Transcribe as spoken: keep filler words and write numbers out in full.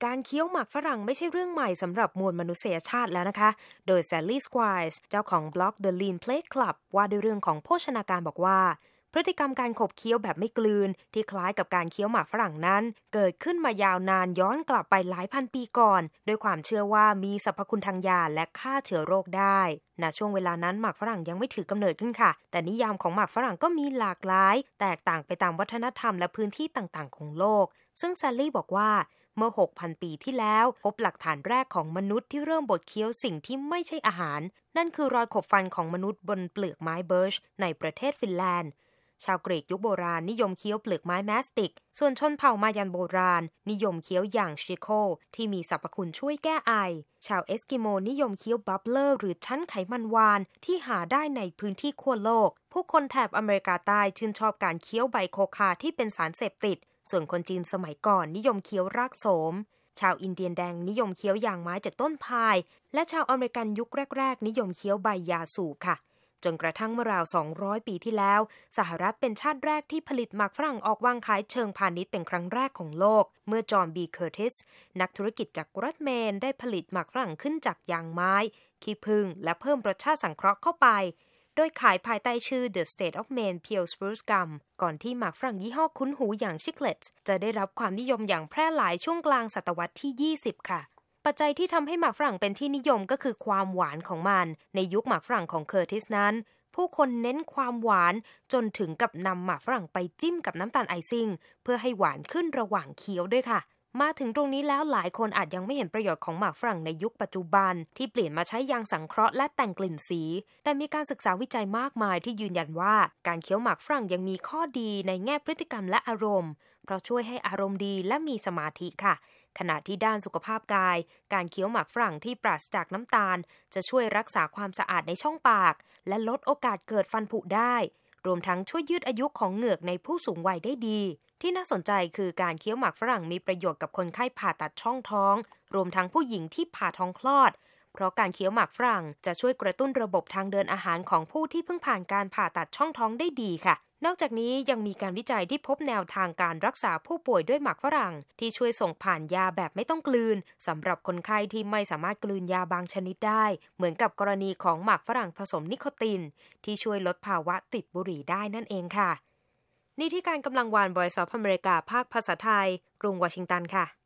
การเคี้ยวหมากฝรั่งไม่ใช่เรื่องใหม่สำหรับมวลมนุษยชาติแล้วนะคะ โดย Sally Squires เจ้าของบล็อก The Lean Plate Club ว่าด้วยเรื่องของโภชนาการบอกว่าพฤติกรรมการขบเคี้ยวแบบไม่กลืนที่คล้ายกับการเคี้ยวหมากฝรั่งนั้นเกิดขึ้นมายาวนานย้อนกลับไปหลายพันปีก่อนโดยความเชื่อว่ามีสรรพคุณทางยาและฆ่าเชื้อโรคได้ณช่วงเวลานั้นหมากฝรั่งยังไม่ถือกำเนิดขึ้นค่ะแต่นิยามของหมากฝรั่งก็มีหลากหลายแตกต่างไปตามวัฒนธรรมและพื้นที่ต่างๆของโลกซึ่งแซลลี่บอกว่าเมื่อ หกพัน ปีที่แล้วพบหลักฐานแรกของมนุษย์ที่เริ่มบดเคี้ยวสิ่งที่ไม่ใช่อาหารนั่นคือรอยขบฟันของมนุษย์บนเปลือกไม้เบิร์ชในประเทศฟินแลนด์ชาวกรีกยุคโบราณนิยมเคี้ยวเปลือกไม้แมสติกส่วนชนเผ่ามายันโบราณนิยมเคี้ยวอย่างชิโคที่มีสรรพคุณช่วยแก้ไอชาวเอสกิโมนิยมเคี้ยวบับเบลอร์หรือชั้นไขมันวานที่หาได้ในพื้นที่ขั้วโลกผู้คนแถบอเมริกาใต้ชื่นชอบการเคี้ยวใบโคคาที่เป็นสารเสพติดส่วนคนจีนสมัยก่อนนิยมเคี้ยวรากโสมชาวอินเดียนแดงนิยมเคี้ยวยางไม้จากต้นพายและชาวอเมริกันยุคแรกๆนิยมเคี้ยวใบยาสูบค่ะจนกระทั่งเมื่อราวสองร้อยปีที่แล้วสหรัฐเป็นชาติแรกที่ผลิตหมากฝรั่งออกวางขายเชิงพาณิชย์เป็นครั้งแรกของโลกเมื่อจอห์นบีเคอร์ติสนักธุรกิจจากรัฐเมนได้ผลิตหมากฝรั่งขึ้นจากยางไม้ขี้ผึ้งและเพิ่มรสชาติสังเคราะห์เข้าไปโดยขายภายใต้ชื่อ The State of Maine Pure Spruce Gum ก่อนที่หมากฝรั่งยี่ห้อคุ้นหูอย่าง Chiclets จะได้รับความนิยมอย่างแพร่หลายช่วงกลางศตวรรษที่ยี่สิบค่ะปัจจัยที่ทำให้หมากฝรั่งเป็นที่นิยมก็คือความหวานของมันในยุคหมากฝรั่งของเคอร์ติสนั้นผู้คนเน้นความหวานจนถึงกับนำหมากฝรั่งไปจิ้มกับน้ำตาลไอซิ่งเพื่อให้หวานขึ้นระหว่างเคี้ยวด้วยค่ะมาถึงตรงนี้แล้วหลายคนอาจยังไม่เห็นประโยชน์ของหมากฝรั่งในยุคปัจจุบันที่เปลี่ยนมาใช้ยางสังเคราะห์และแต่งกลิ่นสีแต่มีการศึกษาวิจัยมากมายที่ยืนยันว่าการเคี้ยวหมากฝรั่งยังมีข้อดีในแง่พฤติกรรมและอารมณ์เพราะช่วยให้อารมณ์ดีและมีสมาธิค่ะขณะที่ด้านสุขภาพกายการเคี้ยวหมากฝรั่งที่ปราศจากน้ำตาลจะช่วยรักษาความสะอาดในช่องปากและลดโอกาสเกิดฟันผุได้รวมทั้งช่วยยืดอายุของเหงือกในผู้สูงวัยได้ดีที่น่าสนใจคือการเคี้ยวหมากฝรั่งมีประโยชน์กับคนไข้ผ่าตัดช่องท้องรวมทั้งผู้หญิงที่ผ่าท้องคลอดเพราะการเคี้ยวหมากฝรั่งจะช่วยกระตุ้นระบบทางเดินอาหารของผู้ที่เพิ่งผ่านการผ่าตัดช่องท้องได้ดีค่ะนอกจากนี้ยังมีการวิจัยที่พบแนวทางการรักษาผู้ป่วยด้วยหมากฝรั่งที่ช่วยส่งผ่านยาแบบไม่ต้องกลืนสำหรับคนไข้ที่ไม่สามารถกลืนยาบางชนิดได้เหมือนกับกรณีของหมากฝรั่งผสมนิโคตินที่ช่วยลดภาวะติดบุหรี่ได้นั่นเองค่ะนี่ที่การกำลังวาน Voice of America ภาคภาษาไทยกรุงวอชิงตันค่ะ